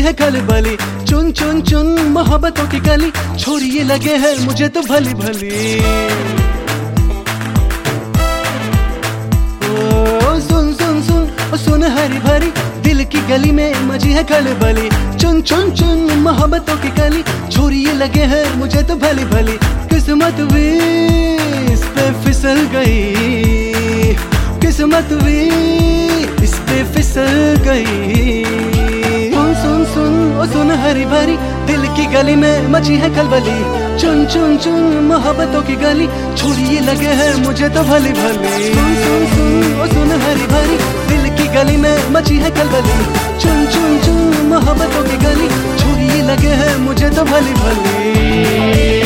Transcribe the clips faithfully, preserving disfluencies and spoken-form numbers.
है खलबली। चुन चुन चुन मोहब्बतों की गली, छोरी ये लगे है मुझे तो भली भली। ओ सुन सुन सुन ओ सुन हरी भरी, दिल की गली में मची है खलबली। चुन चुन चुन मोहब्बतों की गली, छोरी ये लगे है मुझे तो भली भली। किस्मत भी इस पे फिसल गई, किस्मत भी इस पे फिसल गई। सुन सुन सुन ओ सुन हरी भरी, दिल की गली में मची है खलबली। चुन चुन चुन मोहब्बतों की गली, छोरी ये लगे है मुझे तो भली भली। सुन सुन सुन ओ सुन हरी भरी, दिल की गली में मची है खलबली। चुन चुन चुन मोहब्बतों की गली, छोरी ये लगे है मुझे तो भली भली।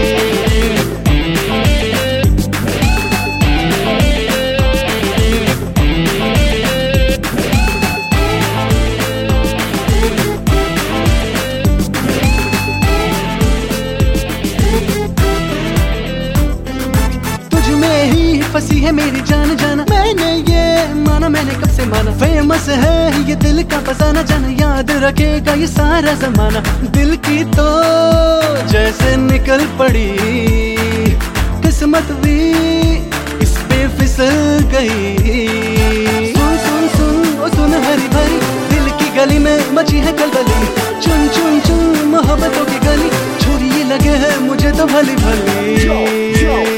फंसी है मेरी जान जाना, मैंने ये माना, मैंने कब से माना। फेमस है ये दिल का फसाना, जाना याद रखेगा ये सारा जमाना। दिल की तो जैसे निकल पड़ी, किस्मत भी इस पे फिसल गई। सुन सुन सुन ओ सुन हरी भरी, दिल की गली में मची है खलबली। चुन चुन चुन मोहब्बतों की गली, छोरी ये लगे है मुझे तो भली भली।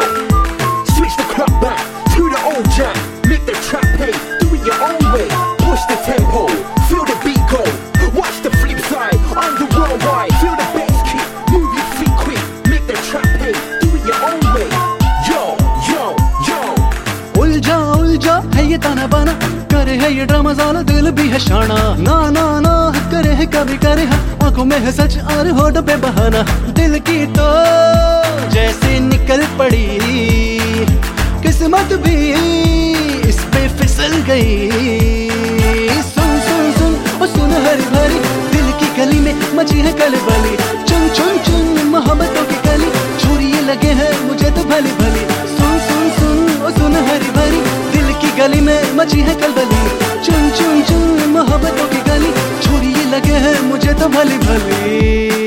Back to the old jam, make the trap play, do it your own way, push the tempo, feel the beat go, watch the flip side, on the worldwide, feel the bass kick, move your feet quick, make the trap play, do it your own way, yo, yo, yo. उलझा उलझा है ये ताना बाना, करे है ये drama ज़ाला, दिल भी है शाना। ना ना ना करे है कभी करे है, आंखों में है सच और होठों पे बहाना। दिल की तो जैसे निकल पड़ी, किस्मत भी इस पे फिसल गई। सुन सुन सुन ओ सुन हरी भरी, दिल की गली में मची है खलबली। चुन चुन चुन मोहब्बतों की गली, छोरी ये लगे है मुझे तो भली भली। सुन सुन सुन ओ सुन हरी भरी, दिल की गली में मची है खलबली। चुन चुन चुन मोहब्बतों की गली, छोरी ये लगे है मुझे तो भली भली।